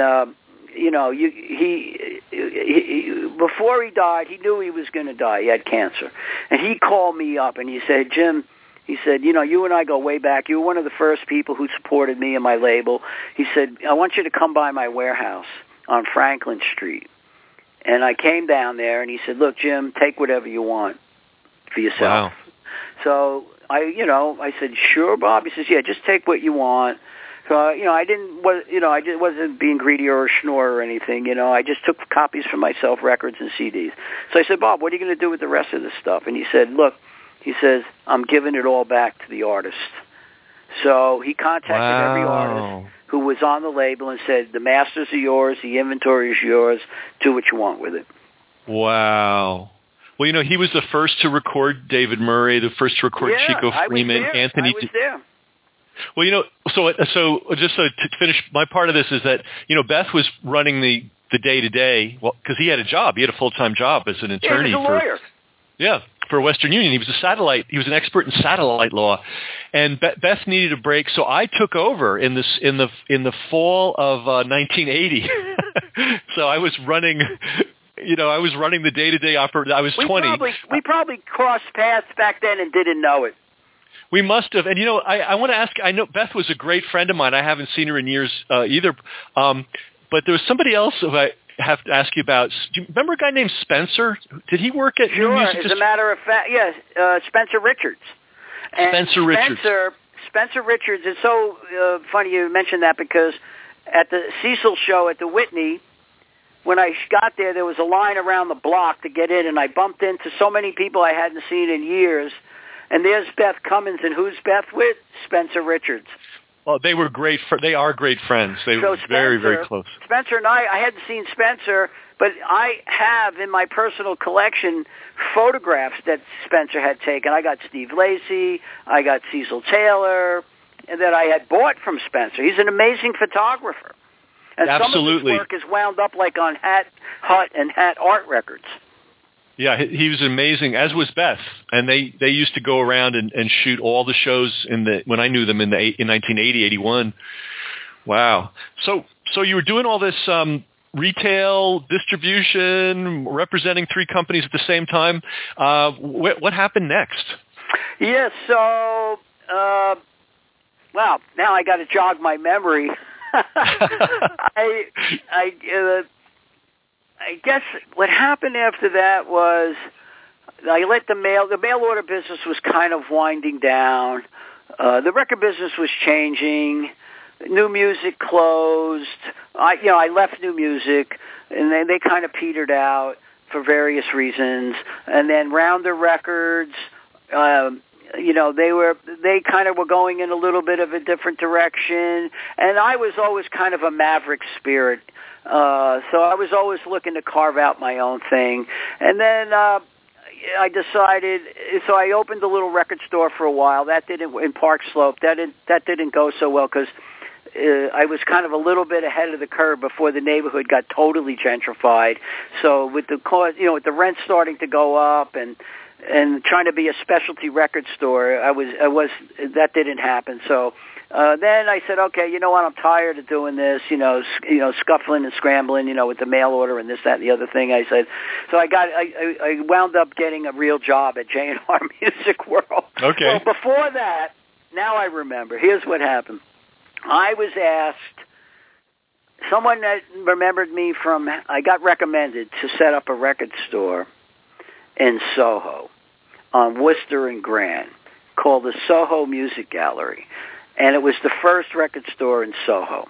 he before he died, he knew he was going to die. He had cancer, and he called me up and he said, "Jim," he said, "you and I go way back. You were one of the first people who supported me and my label." He said, "I want you to come by my warehouse on Franklin Street." And I came down there, and he said, "Look, Jim, take whatever you want for yourself." Wow. So I said, "Sure, Bob." He says, "Yeah, just take what you want." So, I just wasn't being greedy or a schnorr or anything. I just took copies for myself, records and CDs. So I said, "Bob, what are you going to do with the rest of this stuff?" And he said, "Look," he says, "I'm giving it all back to the artist." So he contacted every artist who was on the label and said, "The masters are yours, the inventory is yours, do what you want with it." Wow. Well, he was the first to record David Murray, the first to record Chico Freeman, Anthony. I was there. Well, so just to finish my part of this is that, Beth was running the day-to-day, well, because he had a job. He had a full-time job as an attorney. He was a lawyer. For Western Union. He was an expert in satellite law. And Beth needed a break, so I took over in the fall of 1980. So I was running the day-to-day operation. I was 20. We probably crossed paths back then and didn't know it. We must have. And, I want to ask, I know Beth was a great friend of mine. I haven't seen her in years either. But there was somebody else who I have to ask you about. Do you remember a guy named Spencer? Did he work at New Music? Sure, as a matter of fact, yes, Spencer Richards. And Spencer Richards is so funny you mentioned that because at the Cecil show at the Whitney, when I got there was a line around the block to get in, and I bumped into so many people I hadn't seen in years. And there's Beth Cummins, and who's Beth with? Spencer Richards. Well, they were great. They are great friends. They were very, very close. Spencer and I hadn't seen Spencer, but I have in my personal collection photographs that Spencer had taken. I got Steve Lacy, I got Cecil Taylor, and that I had bought from Spencer. He's an amazing photographer. And absolutely. Some of his work is wound up like on Hut and Hat Art Records. Yeah, he was amazing, as was Beth. And they used to go around and shoot all the shows when I knew them in 1980, 81. Wow. So you were doing all this retail distribution, representing 3 companies at the same time. What happened next? Yes. So, well, now I got to jog my memory. I guess what happened after that was I let the mail order business was kind of winding down. The record business was changing. New Music closed. I left New Music, and then they kind of petered out for various reasons. And then Rounder Records, they kind of were going in a little bit of a different direction. And I was always kind of a maverick spirit. So I was always looking to carve out my own thing. And then I decided, so I opened a little record store for a while. That didn't, in Park Slope. That didn't go so well because I was kind of a little bit ahead of the curve before the neighborhood got totally gentrified. So with the cost, with the rent starting to go up and trying to be a specialty record store, that didn't happen. So then I said, okay, you know what? I'm tired of doing this, scuffling and scrambling, with the mail order and this, that, and the other thing. I said, so I wound up getting a real job at J&R Music World. Okay. Well, before that, now I remember. Here's what happened. I was asked, someone that remembered me I got recommended to set up a record store in Soho on Worcester and Grand called the Soho Music Gallery. And it was the first record store in Soho.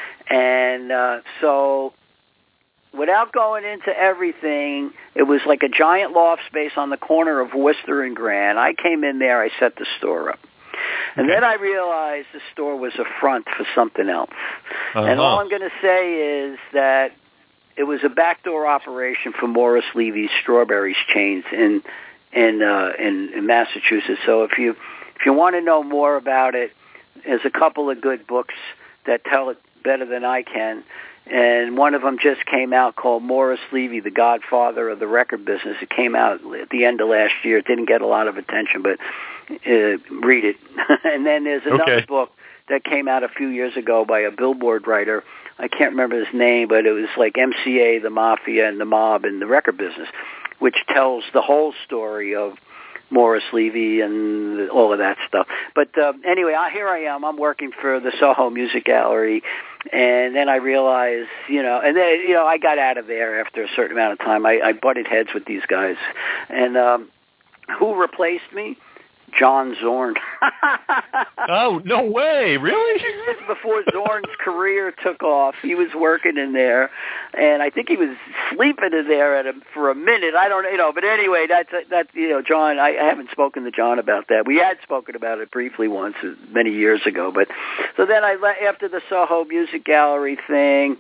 And so without going into everything, it was like a giant loft space on the corner of Worcester and Grand. I came in there, I set the store up. And then I realized the store was a front for something else. Uh-huh. And all I'm going to say is that it was a backdoor operation for Morris Levy's Strawberries chains in Massachusetts. So if you want to know more about it, there's a couple of good books that tell it better than I can. And one of them just came out called Morris Levy, the Godfather of the Record Business. It came out at the end of last year. It didn't get a lot of attention, but read it. And then there's another book that came out a few years ago by a Billboard writer. I can't remember his name, but it was like MCA, the Mafia, and the Mob in the record business, which tells the whole story of Morris Levy and all of that stuff. But anyway, here I am. I'm working for the Soho Music Gallery, and then I realized, I got out of there after a certain amount of time. I butted heads with these guys. And who replaced me? John Zorn. Oh, no way. Really? Before Zorn's career took off, he was working in there, and I think he was sleeping in there for a minute. I don't know, but anyway, that's John, I haven't spoken to John about that. We had spoken about it briefly once many years ago, but so then after the Soho Music Gallery thing,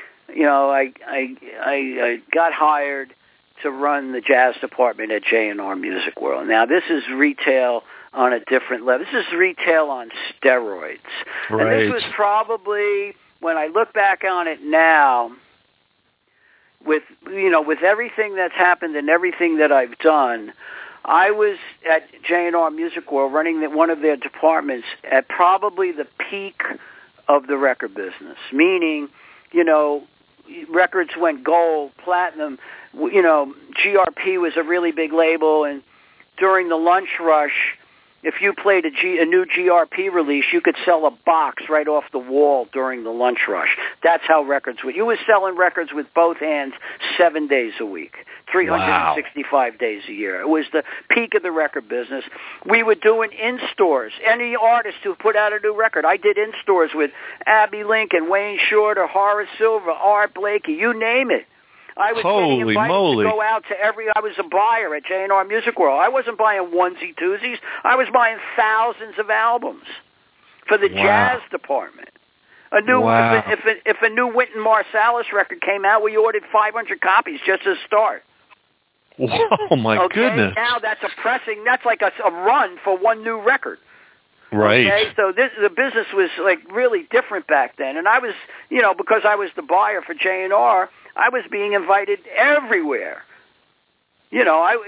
I got hired to run the jazz department at J&R Music World. Now, this is retail on a different level. This is retail on steroids. Right. And this was probably, when I look back on it now, with everything that's happened and everything that I've done, I was at J&R Music World running one of their departments at probably the peak of the record business, meaning, records went gold, platinum. GRP was a really big label, and during the lunch rush, if you played a new GRP release, you could sell a box right off the wall during the lunch rush. That's how records were. You were selling records with both hands 7 days a week, 365 days a year. It was the peak of the record business. We were doing in-stores. Any artist who put out a new record, I did in-stores with Abbey Lincoln, Wayne Shorter, Horace Silver, Art Blakey, you name it. I was getting invited to go out to I was a buyer at J&R Music World. I wasn't buying onesie-twosies. I was buying thousands of albums for the jazz department. If a new Wynton Marsalis record came out, we ordered 500 copies just to start. Oh, my goodness. Now that's like a run for one new record. Right. Okay, so the business was like really different back then. And I was, because I was the buyer for J&R, I was being invited everywhere. I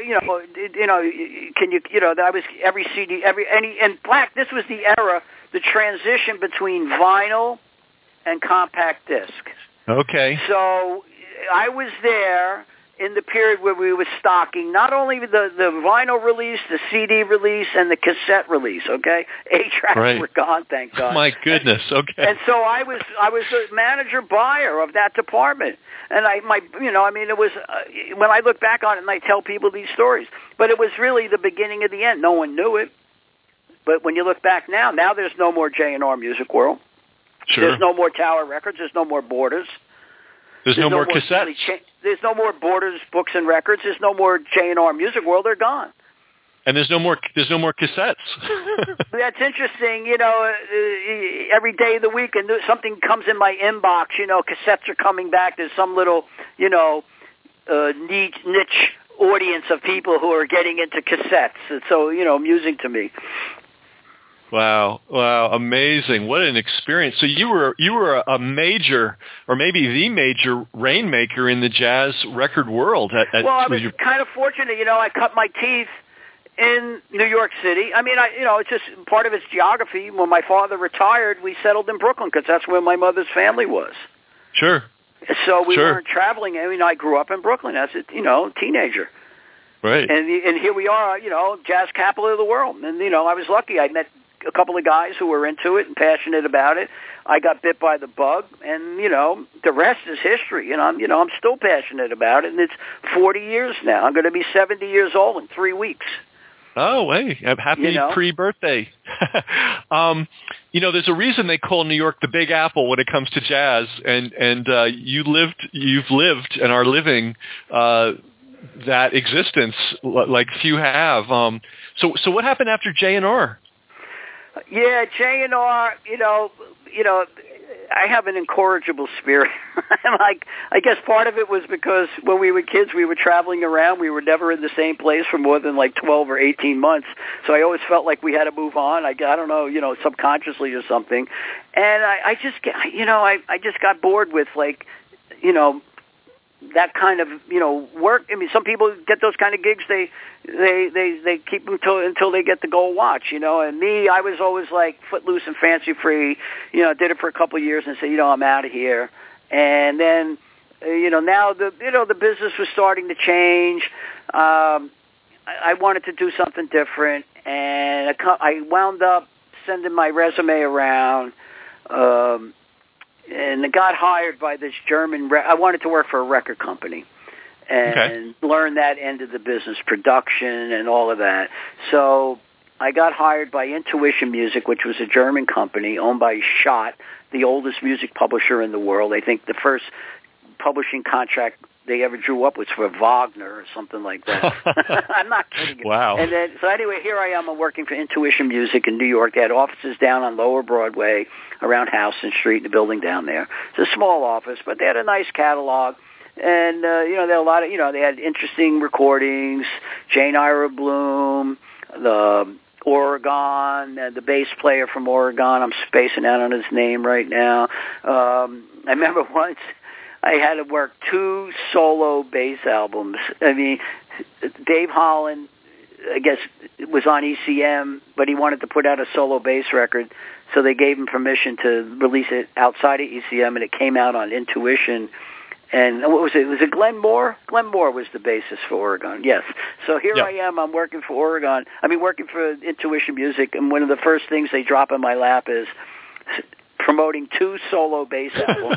was every CD, in fact, this was the era, the transition between vinyl and compact disc. Okay. So I was there in the period where we were stocking not only the vinyl release, the CD release, and the cassette release. Okay, 8-tracks were gone, thank God. My goodness. Okay. And so I was the manager buyer of that department, and it was when I look back on it and I tell people these stories, but it was really the beginning of the end. No one knew it, but when you look back now there's no more J&R Music World. Sure. There's no more Tower Records. There's no more Borders. There's no more cassettes. There's no more Borders Books and Records. There's no more J&R Music World. They're gone. And there's no more cassettes. That's interesting. Every day of the week, and something comes in my inbox. Cassettes are coming back. There's some little, niche audience of people who are getting into cassettes. It's so amusing to me. Wow, amazing. What an experience. So you were a major, or maybe the major rainmaker in the jazz record world. Well, I was kind of fortunate. I cut my teeth in New York City. I mean, it's just part of its geography. When my father retired, we settled in Brooklyn because that's where my mother's family was. Sure. So we weren't traveling. I mean, I grew up in Brooklyn as a teenager. Right. And here we are, jazz capital of the world. And I was lucky. I met a couple of guys who were into it and passionate about it. I got bit by the bug, and the rest is history. And I'm still passionate about it. And it's 40 years now. I'm going to be 70 years old in 3 weeks. Oh, hey, happy pre-birthday. There's a reason they call New York the Big Apple when it comes to jazz, and you've lived and are living that existence like few have. So what happened after J&R? Yeah, J&R, I have an incorrigible spirit. I guess part of it was because when we were kids, we were traveling around. We were never in the same place for more than 12 or 18 months. So I always felt like we had to move on. I don't know, subconsciously or something. And I just got bored with that kind of work. I mean, some people get those kind of gigs. They keep them until they get the gold watch. And me, I was always footloose and fancy free. Did it for a couple of years and said, I'm out of here. And then now the business was starting to change. I wanted to do something different, and I wound up sending my resume around. And I got hired by this German. I wanted to work for a record company and learn that end of the business, production and all of that. So I got hired by Intuition Music, which was a German company owned by Schott, the oldest music publisher in the world. I think the first publishing contract they ever drew up was for Wagner or something like that. I'm not kidding. Wow. And then, so anyway, here I am. I'm working for Intuition Music in New York. They had offices down on Lower Broadway around Houston Street, in the building down there. It's a small office, but they had a nice catalog. And, they had a lot of, they had interesting recordings, Jane Ira Bloom, the Oregon, the bass player from Oregon. I'm spacing out on his name right now. I remember once I had to work 2 solo bass albums. I mean, Dave Holland, I guess, was on ECM, but he wanted to put out a solo bass record, so they gave him permission to release it outside of ECM, and it came out on Intuition. And what was it? Was it Glenn Moore? Glenn Moore was the bassist for Oregon, yes. So here I am. I'm working for Oregon. working for Intuition Music, and one of the first things they drop in my lap is promoting 2 solo bass albums.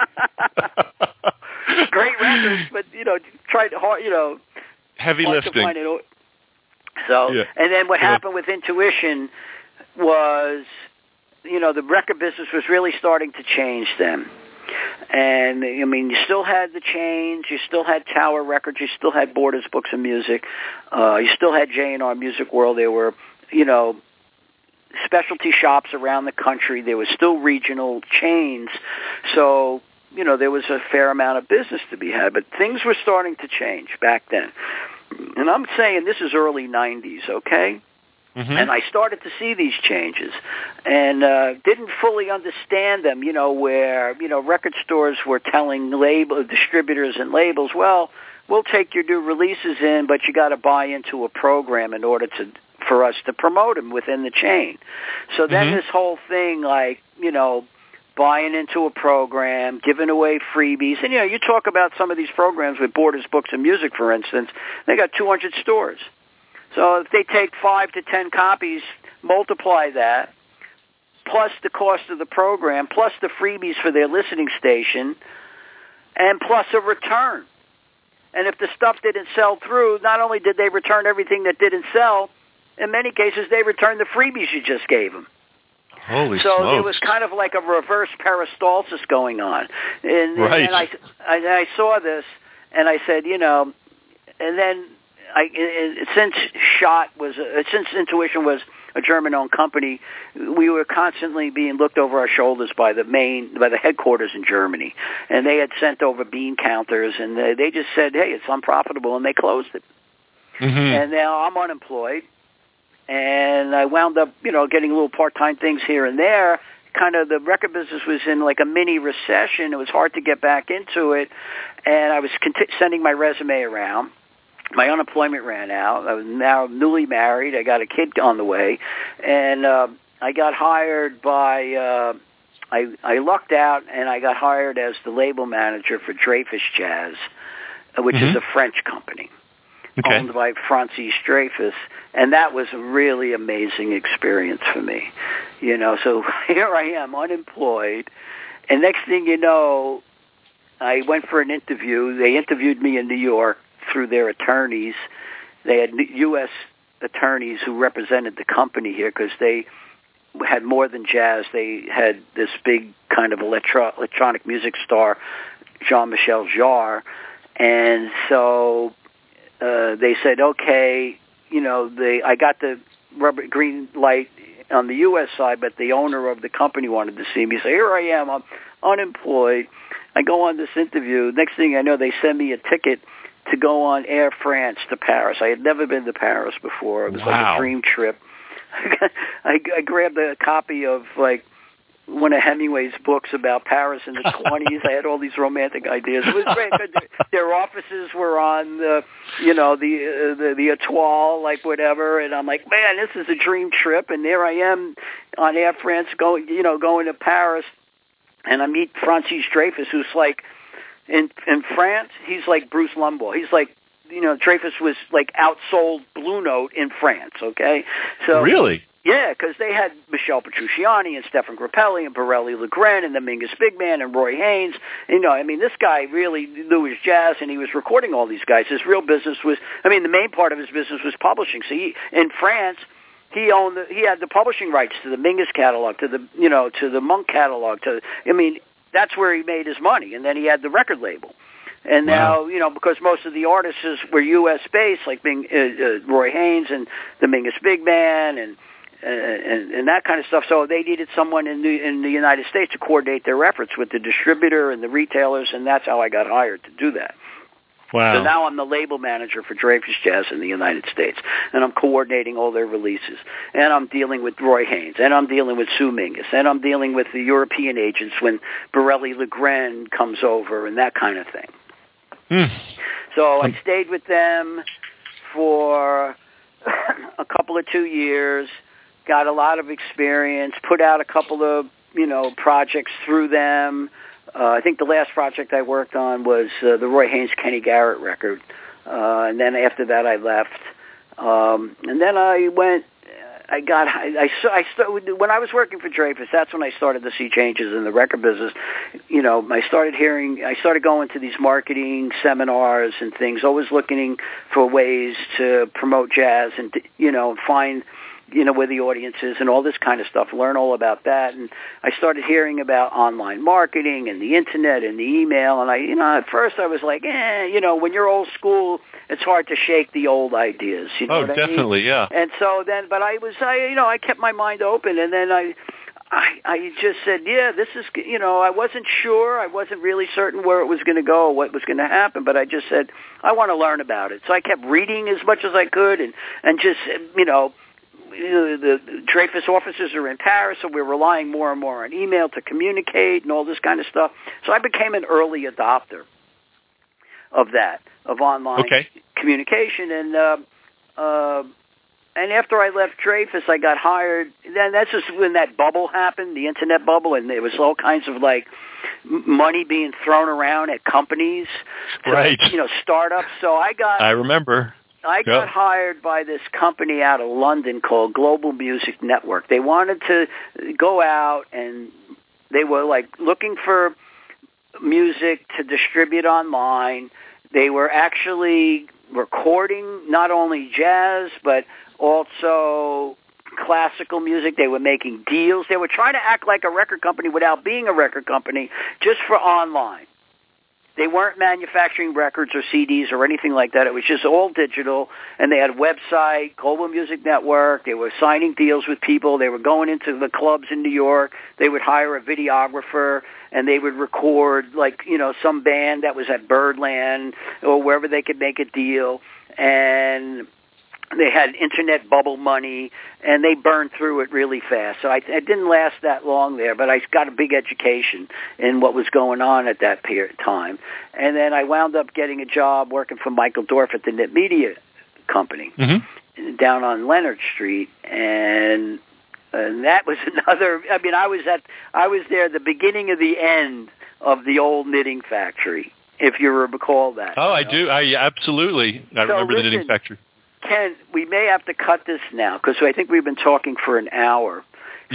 Great records, but tried hard. Heavy lifting. And then what happened with Intuition was, the record business was really starting to change then. And you still had the Change, you still had Tower Records, you still had Borders Books and Music, you still had J&R Music World. There were, specialty shops around the country. There was still regional chains. So, there was a fair amount of business to be had, but things were starting to change back then. And I'm saying this is early 90s, okay? Mm-hmm. And I started to see these changes and didn't fully understand them, where, record stores were telling distributors and labels, well, we'll take your new releases in, but you got to buy into a program in order for us to promote them within the chain. So then this whole thing, buying into a program, giving away freebies. And, you talk about some of these programs with Borders Books and Music, for instance, they got 200 stores. So if they take 5 to 10 copies, multiply that, plus the cost of the program, plus the freebies for their listening station, and plus a return. And if the stuff didn't sell through, not only did they return everything that didn't sell, in many cases they returned the freebies you just gave them. Holy so smokes. It was kind of like a reverse peristalsis going on. Right. And I saw this, and I said, and then since Intuition was a German-owned company, we were constantly being looked over our shoulders by the headquarters in Germany, and they had sent over bean counters, and they just said, "Hey, it's unprofitable," and they closed it. Mm-hmm. And now I'm unemployed, and I wound up, getting little part-time things here and there. Kind of the record business was in like a mini recession. It was hard to get back into it, and I was sending my resume around. My unemployment ran out. I was now newly married. I got a kid on the way, and I got hired by. I lucked out, and I got hired as the label manager for Dreyfus Jazz, which is a French company owned by Francis Dreyfus, and that was a really amazing experience for me. So here I am, unemployed, and next thing you know, I went for an interview. They interviewed me in New York through their attorneys. They had U.S. attorneys who represented the company here because they had more than jazz. They had this big kind of electronic music star, Jean-Michel Jarre. And so they said, okay, I got the green light on the U.S. side, but the owner of the company wanted to see me. So here I am, I'm unemployed. I go on this interview. Next thing I know, they send me a ticket to go on Air France to Paris. I had never been to Paris before. It was like a dream trip. I grabbed a copy of like one of Hemingway's books about Paris in the 20s. I had all these romantic ideas. It was great. Their offices were on the Étoile, like whatever, and I'm like, man, this is a dream trip. And there I am on Air France going to Paris, and I meet Francis Dreyfus, who's like, in France, he's like Bruce Lumbaugh. He's like, Dreyfus was like outsold Blue Note in France, okay? So really? Yeah, because they had Michel Petrucciani and Stefan Grappelli and Borelli Legrand and the Mingus Big Man and Roy Haynes. This guy really knew his jazz, and he was recording all these guys. His real business was, the main part of his business was publishing. So in France, he had the publishing rights to the Mingus catalog, to the Monk catalog. That's where he made his money, and then he had the record label. And now, because most of the artists were U.S. based, like Roy Haynes and the Mingus Big Man and that kind of stuff, so they needed someone in the United States to coordinate their efforts with the distributor and the retailers, and that's how I got hired to do that. Wow. So now I'm the label manager for Dreyfus Jazz in the United States, and I'm coordinating all their releases, and I'm dealing with Roy Haynes, and I'm dealing with Sue Mingus, and I'm dealing with the European agents when Borelli Legrand comes over and that kind of thing. So I stayed with them for a couple of 2 years, got a lot of experience, put out a couple of, projects through them. I think the last project I worked on was the Roy Haynes Kenny Garrett record. And then after that I left. And then I went, when I was working for Dreyfus, that's when I started to see changes in the record business. I started going to these marketing seminars and things, always looking for ways to promote jazz and, find, where the audience is and all this kind of stuff, learn all about that. And I started hearing about online marketing and the internet and the email. And at first I was like, when you're old school, it's hard to shake the old ideas. You know what definitely, I mean? Yeah. And so then, but I kept my mind open, and then I just said, this is, I wasn't sure. I wasn't really certain where it was going to go, what was going to happen, but I just said, I want to learn about it. So I kept reading as much as I could and just, the Dreyfus offices are in Paris, so we're relying more and more on email to communicate and all this kind of stuff. So I became an early adopter of that, of online communication. And and after I left Dreyfus, I got hired. Then that's just when that bubble happened, the internet bubble, and there was all kinds of like money being thrown around at companies, right? Startups. So I remember. I got hired by this company out of London called Global Music Network. They wanted to go out, and they were like looking for music to distribute online. They were actually recording not only jazz but also classical music. They were making deals. They were trying to act like a record company without being a record company, just for online. They weren't manufacturing records or CDs or anything like that. It was just all digital, and they had a website, Global Music Network. They were signing deals with people. They were going into the clubs in New York. They would hire a videographer, and they would record, some band that was at Birdland or wherever they could make a deal. And they had internet bubble money, and they burned through it really fast. So I didn't last that long there, but I got a big education in what was going on at that time. And then I wound up getting a job working for Michael Dorf at the Net Media Company down on Leonard Street, and that was another. I mean, I was there at the beginning of the end of the old Knitting Factory, if you recall that. Oh, I do. Absolutely. I remember the Knitting Factory. Ken, we may have to cut this now because I think we've been talking for an hour. So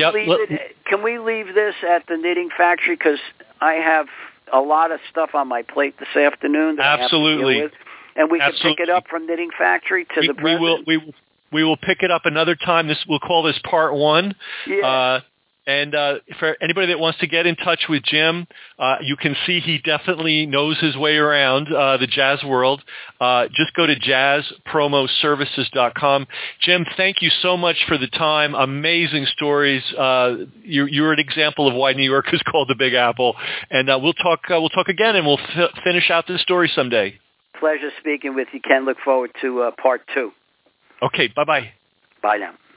can we leave this at the Knitting Factory, because I have a lot of stuff on my plate this afternoon that I have to deal with, and we can pick it up from Knitting Factory to the present. We will pick it up another time. We'll call this part 1. Yeah. And for anybody that wants to get in touch with Jim, you can see he definitely knows his way around the jazz world. Just go to jazzpromoservices.com. Jim, thank you so much for the time. Amazing stories. You're an example of why New York is called the Big Apple. And we'll talk again, and we'll finish out this story someday. Pleasure speaking with you, Ken. Look forward to part 2. Okay, bye-bye. Bye now.